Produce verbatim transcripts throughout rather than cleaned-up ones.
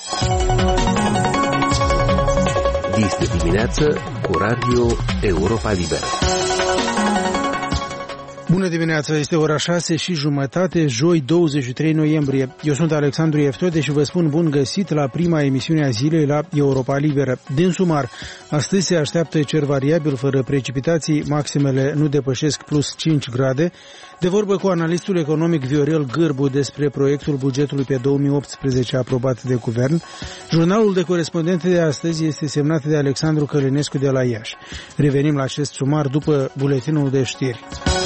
Este dimineață cu Radio Europa Liberă. Bună dimineața, este ora șase și jumătate, joi douăzeci și trei noiembrie. Eu sunt Alexandru Eftode și vă spun bun găsit la prima emisiune a zilei la Europa Liberă. Din sumar, astăzi se așteaptă cer variabil fără precipitații, maximele nu depășesc plus cinci grade. De vorbă cu analistul economic Viorel Gârbu despre proiectul bugetului pe două mii optsprezece aprobat de guvern. Jurnalul de corespondente de astăzi este semnat de Alexandru Călinescu de la Iași. Revenim la acest sumar după buletinul de știri.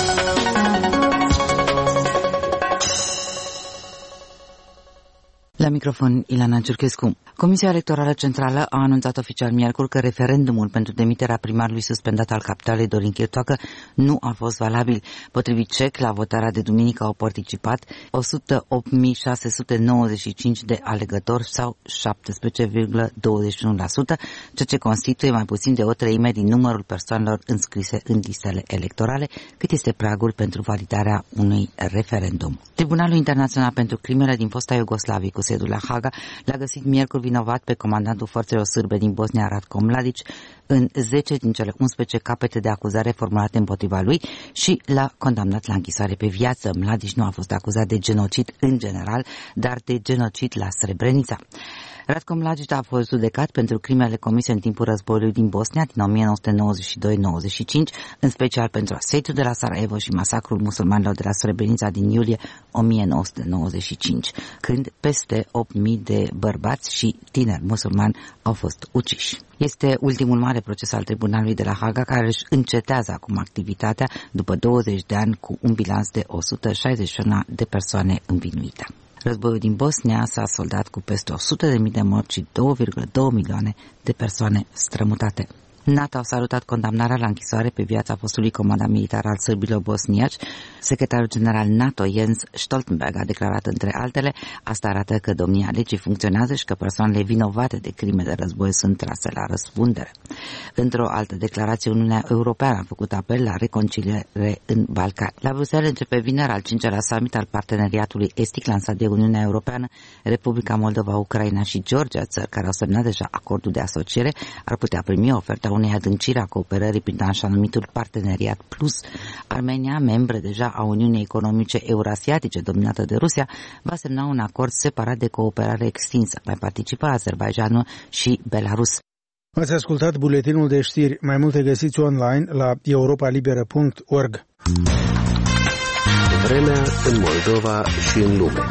La microfon, Ilana Ciurchescu. Comisia Electorală Centrală a anunțat oficial miercuri că referendumul pentru demiterea primarului suspendat al capitalei Dorin Chirtoacă nu a fost valabil. Potrivit C E C, la votarea de duminică au participat o sută opt mii șase sute nouăzeci și cinci de alegători sau șaptesprezece virgulă douăzeci și unu la sută, ceea ce constituie mai puțin de o treime din numărul persoanelor înscrise în listele electorale, cât este pragul pentru validarea unui referendum. Tribunalul Internațional pentru Crimele din fosta Iugoslavie cu sediul la Haga l-a găsit miercuri vinovat pe comandantul forțelor sârbe din Bosnia, Ratko Mladic, în zece din cele unsprezece capete de acuzare formulate împotriva lui și l-a condamnat la închisoare pe viață. Mladic nu a fost acuzat de genocid în general, dar de genocid la Srebrenica. Ratko Mladic a fost judecat pentru crimele comise în timpul războiului din Bosnia din o mie nouă sute nouăzeci și doi nouăzeci și cinci, în special pentru asediul de la Sarajevo și masacrul musulmanilor de la Srebrenica din iulie o mie nouă sute nouăzeci și cinci, când peste opt mii de bărbați și tineri musulmani au fost uciși. Este ultimul mare proces al Tribunalului de la Haga, care își încetează acum activitatea după douăzeci de ani cu un bilanț de o sută șaizeci și unu de persoane învinuite. Războiul din Bosnia s-a soldat cu peste o sută de mii de morți și două virgulă doi milioane de persoane strămutate. NATO a salutat condamnarea la închisoare pe viața fostului comandant militar al sârbilor bosniaci. Secretarul general NATO, Jens Stoltenberg, a declarat între altele: asta arată că domnia legii funcționează și că persoanele vinovate de crime de război sunt trase la răspundere. Într-o altă declarație, Uniunea Europeană a făcut apel la reconciliere în Balcani. La Bruxelles începe vineri al cincelea summit al parteneriatului estic lansat de Uniunea Europeană. Republica Moldova, Ucraina și Georgia, țări care au semnat deja acordul de asociere, ar putea primi oferta unei adânciri a cooperării prin așa numitul Parteneriat Plus. Armenia, membră deja a Uniunii Economice Eurasiatice dominată de Rusia, va semna un acord separat de cooperare extinsă. Mai participă Azerbaidjanul și Belarus. Ați ascultat buletinul de știri. Mai multe găsiți online la europa liberă punct org. Vremea în Moldova și în lume.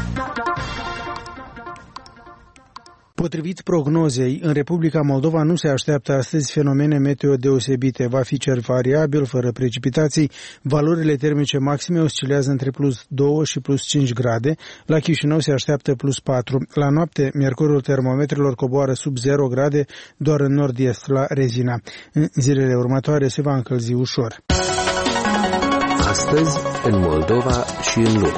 Potrivit prognozei, în Republica Moldova nu se așteaptă astăzi fenomene meteo deosebite. Va fi cer variabil, fără precipitații. Valorile termice maxime oscilează între plus doi și plus cinci grade. La Chișinău se așteaptă plus patru. La noapte, mercurul termometrelor coboară sub zero grade, doar în nord-est, la Rezina. În zilele următoare se va încălzi ușor. Astăzi, în Moldova și în lume.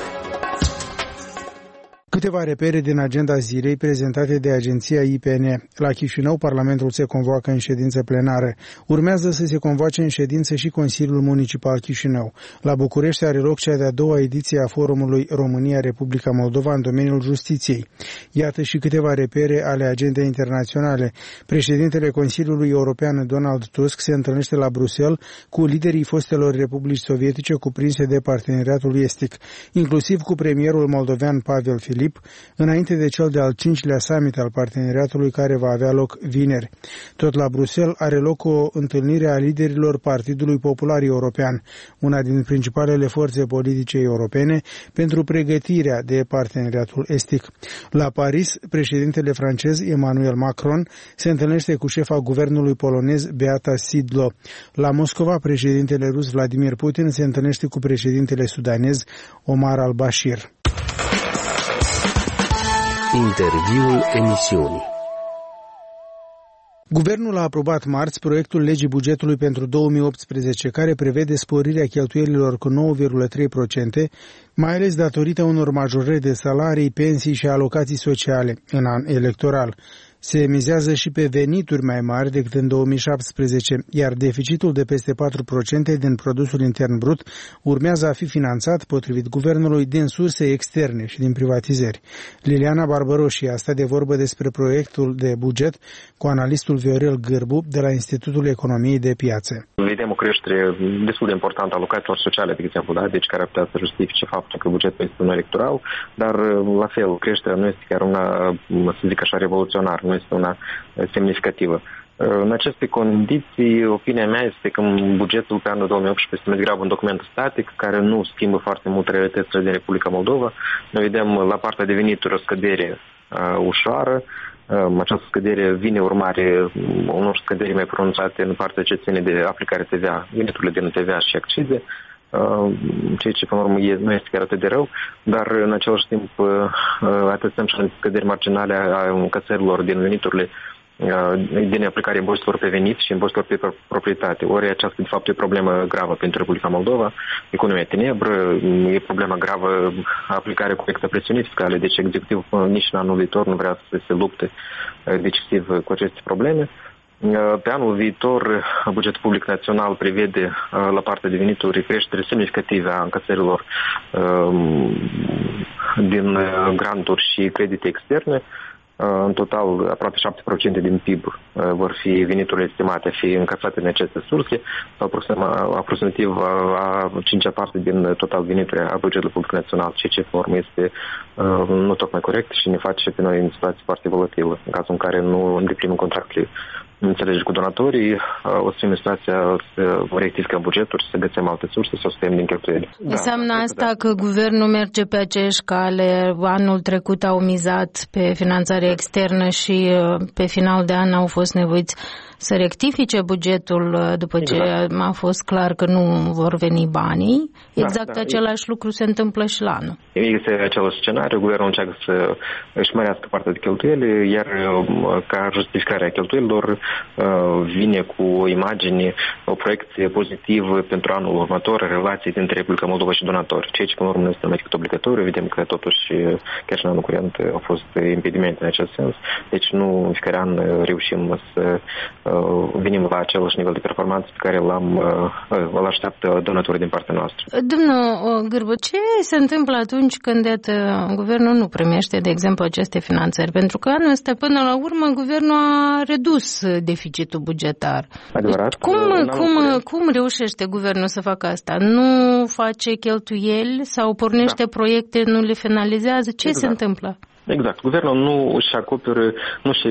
Câteva repere din agenda zilei prezentate de agenția I P N. La Chișinău, Parlamentul se convoacă în ședință plenară. Urmează să se convoace în ședință și Consiliul Municipal Chișinău. La București are loc cea de-a doua ediție a forumului România-Republica Moldova în domeniul justiției. Iată și câteva repere ale agendei internaționale. Președintele Consiliului European Donald Tusk se întâlnește la Bruxelles cu liderii fostelor republici sovietice cuprinse de parteneriatul estic, inclusiv cu premierul moldovean Pavel Filip, înainte de cel de-al cincilea summit al parteneriatului care va avea loc vineri. Tot la Bruxelles are loc o întâlnire a liderilor Partidului Popular European, una din principalele forțe politice europene, pentru pregătirea de parteneriatul estic. La Paris, președintele francez Emmanuel Macron se întâlnește cu șefa guvernului polonez Beata Szydło. La Moscova, președintele rus Vladimir Putin se întâlnește cu președintele sudanez Omar al-Bashir. Interviul emisiunii. Guvernul a aprobat marți proiectul legii bugetului pentru două mii optsprezece, care prevede sporirea cheltuielilor cu nouă virgulă trei la sută, mai ales datorită unor majorări de salarii, pensii și alocații sociale în an electoral. Se mizează și pe venituri mai mari decât în două mii șaptesprezece, iar deficitul de peste patru la sută din produsul intern brut urmează a fi finanțat, potrivit guvernului, din surse externe și din privatizări. Liliana Barbaroși a stat de vorbă despre proiectul de buget cu analistul Viorel Gârbu de la Institutul Economiei de Piață. Vedem o creștere destul de importantă a alocațiilor sociale, de exemplu, da? Deci care ar putea să justifice faptul că bugetul este unul electoral, dar la fel, creșterea nu este chiar una, să zic așa, revoluționară, nu este una semnificativă. În aceste condiții, opinia mea este că bugetul pe anul două mii optsprezece este mai degrabă un document static care nu schimbă foarte mult realitățile din Republica Moldova. Noi vedem la partea de venituri o scădere uh, ușoară. Uh, această scădere vine urmare unor scăderi mai pronunțate în partea ce ține de aplicare T V A, veniturile din T V A și accize, uh, ceea ce, până la urmă, nu este chiar atât de rău, dar în același timp uh, atâțăm și scăderi marginale a încasărilor din veniturile din aplicarea impozitelor pe venit și impozitelor pe proprietate. Ori aceasta, de fapt, e o problemă gravă pentru Republica Moldova, economia tenebră, e problema gravă aplicarea corectă a presiunii fiscale, deci executivul nici în anul viitor nu vrea să se lupte decisiv cu aceste probleme. Pe anul viitor, bugetul public național prevede la partea de venituri creștere semnificative a încasărilor din granturi și credite externe. În total, aproape șapte la sută din P I B vor fi veniturile estimate a fi încasate în aceste surse, aproximativ a cincea parte din total venituri a bugetului public național, ceea ce, în urmă, este nu tocmai corect și ne face pe noi în situație foarte volatilă, în cazul în care nu îndeplinim contractele înțelegeri cu donatorii, o să fim în situația să rectificăm bugetul, să găsim alte surse, să o stăiem din cheltuieli. Înseamnă da, asta da. că guvernul merge pe aceeași cale. Anul trecut au mizat pe finanțare externă și pe final de an au fost nevoiți să rectifice bugetul după ce exact. a fost clar că nu vor veni banii. Exact da, da. același lucru se întâmplă și la anul. Este același scenariu, guvernul încearcă să își mărească partea de cheltuieli, iar ca justificare a cheltuielilor vine cu o imagine, o proiecție pozitivă pentru anul următor, relații dintre Republica Moldova și donatori. Ceea ce, până la urmă, nu este numai decât obligatoriu. Vedem că, totuși, chiar și în anul curent au fost impedimente în acest sens. Deci, nu în fiecare an reușim să venim la același nivel de performanță pe care l-am, îl așteaptă donatorii din partea noastră. Domnul Gârbu, ce se întâmplă atunci când iată, guvernul nu primește, de exemplu, aceste finanțări? Pentru că anul ăsta, până la urmă, guvernul a redus deficitul bugetar. Adevărat. Cum, cum, cum reușește guvernul să facă asta? Nu face cheltuieli sau pornește da. proiecte, nu le finalizează? Ce exact. se întâmplă? Exact. Guvernul nu își acoperă, nu își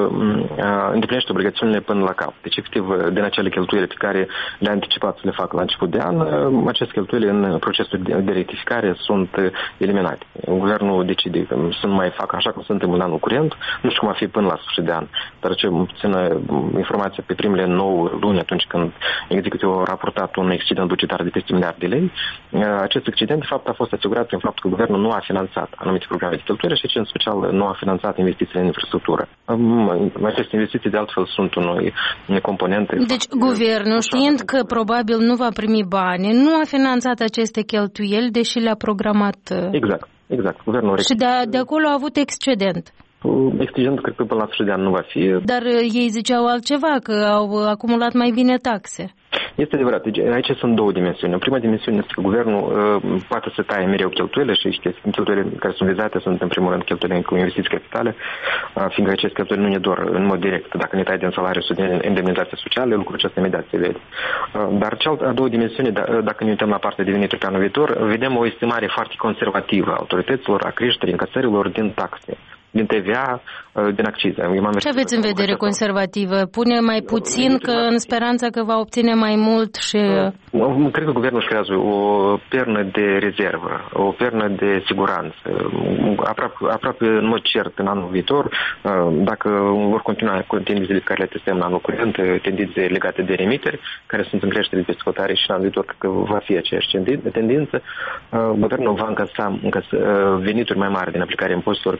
uh, îndeplinește obligațiunile până la cap. Deci, efectiv, din acele cheltuieli pe care le-a anticipat să le facă la început de an, uh, aceste cheltuieli în procesul de, de rectificare sunt uh, eliminate. Guvernul decide să nu mai facă așa cum se întâmplă în anul curent, nu știu cum va fi până la sfârșit de an. Dar ce țină informația pe primele nouă luni, atunci când executivul a raportat un excedent bugetar de peste miliard de lei, uh, acest excedent, de fapt, a fost asigurat prin faptul că guvernul nu a finanțat anumite programe de cheltuieli și în special nu a finanțat investițiile în infrastructură. Aceste investiții, de altfel, sunt unui componente. Deci, guvernul, știind că probabil nu va primi bani, nu a finanțat aceste cheltuieli, deși le-a programat. Exact, exact. Guvernul și de, de acolo a avut excedent. Excedent, cred că până la sfârșit de an nu va fi. Dar ei ziceau altceva, că au acumulat mai bine taxe. Este adevărat. Deci, aici sunt două dimensiuni. Prima dimensiune este că guvernul uh, poate să taie mereu cheltuielile și cheltuielile care sunt vizate sunt, în primul rând, cheltuielile cu investiții capitale, uh, fiindcă aceste cheltuieli nu ne dor în mod direct. Dacă ne tai din salariu sau din indemnizație sociale, lucrul acesta imediat se vede. Uh, dar cea a doua dimensiune, da, dacă ne uităm la partea de venituri pe anul viitor, vedem o estimare foarte conservativă a autorităților, a creșterii încasărilor din taxe, din T V A, din accize. Ce aveți în vedere conservativă? Pune mai puțin că în speranța că va obține mai mult și... Cred că guvernul își creează o pernă de rezervă, o pernă de siguranță. Aproape, aproape în mod cert în anul viitor, dacă vor continua cu tendințele pe care le testăm în anul curent, tendințe legate de remiteri, care sunt în creștere de pescotare și în anul viitor, cred că va fi aceeași tendință, guvernul va încasa, încasa venituri mai mari din aplicarea impozitelor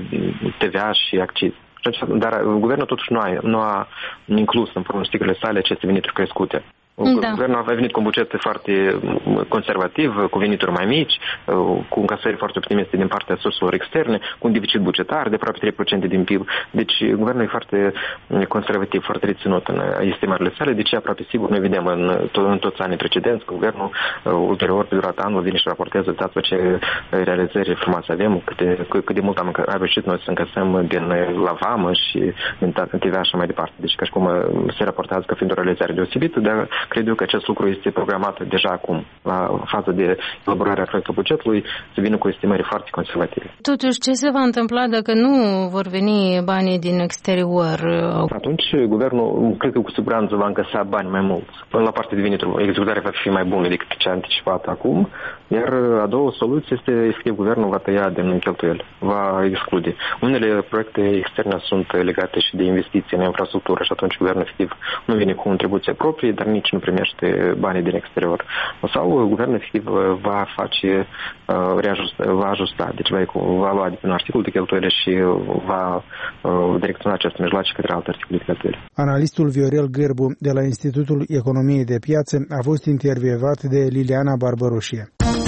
T V A și accize. Dar guvernul totuși nu a, nu a inclus în pronosticele sale aceste venituri crescute. Da. Guvernul a venit cu un buget foarte conservativ, cu venituri mai mici, cu încasări foarte optimiste din partea surselor externe, cu un deficit bugetar de aproape trei la sută din P I B. Deci guvernul e foarte conservativ, foarte reținut în estimările sale, deci aproape sigur noi vedem în, to- în toți anii precedenți că guvernul ulterior pe durata anului vine și raportează dată ce realizări frumoase avem, cât de, cât de mult am, am reușit noi să încasăm din la vamă și din T V A și mai departe. Deci ca și cum se raportează că fiind o realizare deosebită, dar cred eu că acest lucru este programat deja acum, la faza de elaborare a proiectului bugetului, să vină cu estimări foarte conservative. Totuși, ce se va întâmpla dacă nu vor veni banii din exterior? Atunci, guvernul, cred că cu siguranță va încasa bani mai mulți. Până la partea de venituri, executarea va fi mai bună decât ce a anticipat acum, iar a doua soluție este, efectiv, guvernul va tăia din cheltuieli, va exclude. Unele proiecte externe sunt legate și de investiții în infrastructură și atunci guvernul, efectiv, nu vine cu contribuție proprie, dar nici nu primește banii din exterior. Sau guvernul, efectiv, va face, reajusta, va ajusta, deci va, va lua din articolul de cheltuieli și va direcționa aceste mijloace către alte articole de cheltuieli. Analistul Viorel Gârbu de la Institutul Economiei de Piață a fost intervievat de Liliana Barbaroșie.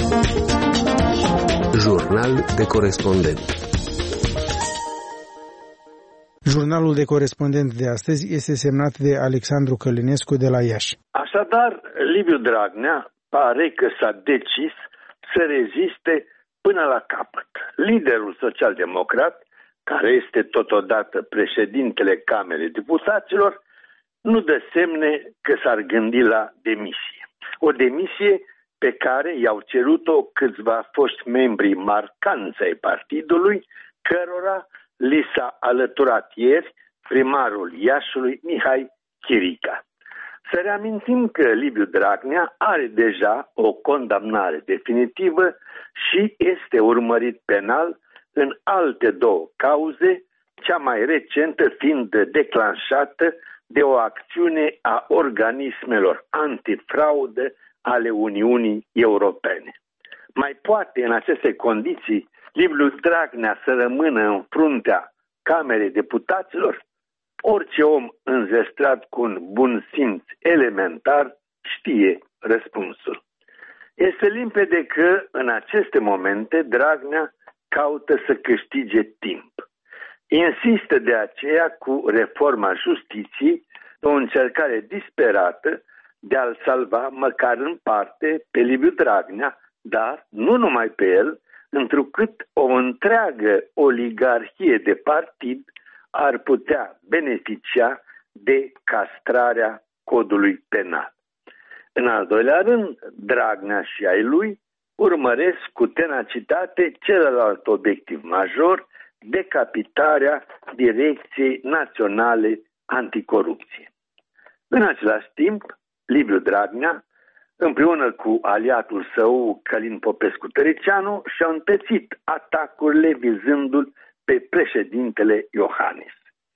Jurnal de corespondent. Jurnalul de corespondent de astăzi este semnat de Alexandru Călinescu de la Iași. Așadar, Liviu Dragnea pare că s-a decis să reziste până la capăt. Liderul social-democrat, care este totodată președintele Camerei Deputaților, nu dă semne că s-ar gândi la demisie. O demisie pe care i-au cerut-o câțiva foști membri marcanți ai partidului, cărora li s-a alăturat ieri primarul Iașului, Mihai Chirica. Să reamintim că Liviu Dragnea are deja o condamnare definitivă și este urmărit penal în alte două cauze, cea mai recentă fiind declanșată de o acțiune a organismelor antifraudă ale Uniunii Europene. Mai poate în aceste condiții Liviu Dragnea să rămână în fruntea Camerei Deputaților? Orice om înzestrat cu un bun simț elementar știe răspunsul. Este limpede că în aceste momente Dragnea caută să câștige timp. Insistă de aceea cu reforma justiției, o încercare disperată de a-l salva măcar în parte pe Liviu Dragnea, dar nu numai pe el, întrucât o întreagă oligarhie de partid ar putea beneficia de castrarea codului penal. În al doilea rând, Dragnea și ai lui urmăresc cu tenacitate celălalt obiectiv major, decapitarea Direcției Naționale Anticorupție. În același timp, Liviu Dragnea, împreună cu aliatul său Călin Popescu-Tăriceanu, și-au întețit atacurile vizându-l pe președintele Iohannis.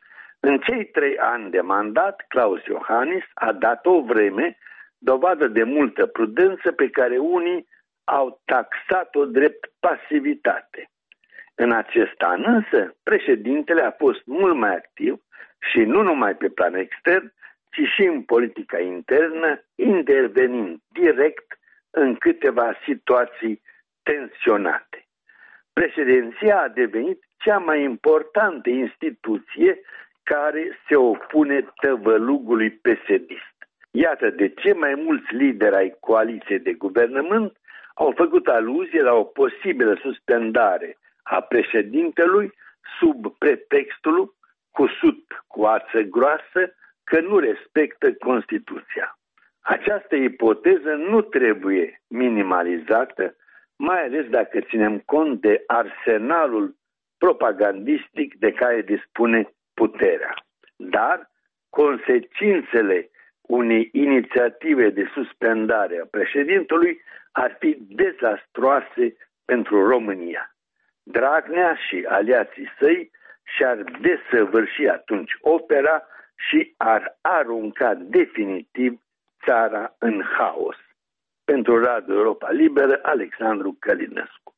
În cei trei ani de mandat, Klaus Iohannis a dat o vreme dovadă de multă prudență pe care unii au taxat-o drept pasivitate. În acest an însă, președintele a fost mult mai activ și nu numai pe plan extern, ci și în politica internă, intervenind direct în câteva situații tensionate. Președinția a devenit cea mai importantă instituție care se opune tăvălugului P S D-ist. Iată de ce mai mulți lideri ai coaliției de guvernământ au făcut aluzie la o posibilă suspendare a președintelui sub pretextul, cusut cu ață groasă, că nu respectă Constituția. Această ipoteză nu trebuie minimalizată, mai ales dacă ținem cont de arsenalul propagandistic de care dispune puterea. Dar consecințele unei inițiative de suspendare a președintelui ar fi dezastroase pentru România. Dragnea și aliații săi și-ar desăvârși atunci opera și ar arunca definitiv țara în haos. Pentru Radio Europa Liberă, Alexandru Călinescu.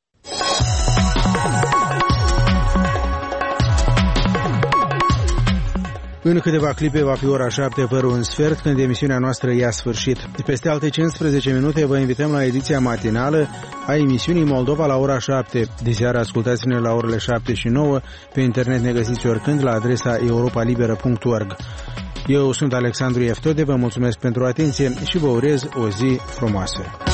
În câteva clipe va fi ora șapte fără un sfert, când emisiunea noastră ia sfârșit. Peste alte cincisprezece minute vă invităm la ediția matinală a emisiunii Moldova la ora șapte. De seară ascultați-ne la orele șapte și nouă. Pe internet ne găsiți oricând la adresa europa liberă punct org. Eu sunt Alexandru Eftode, vă mulțumesc pentru atenție și vă urez o zi frumoasă.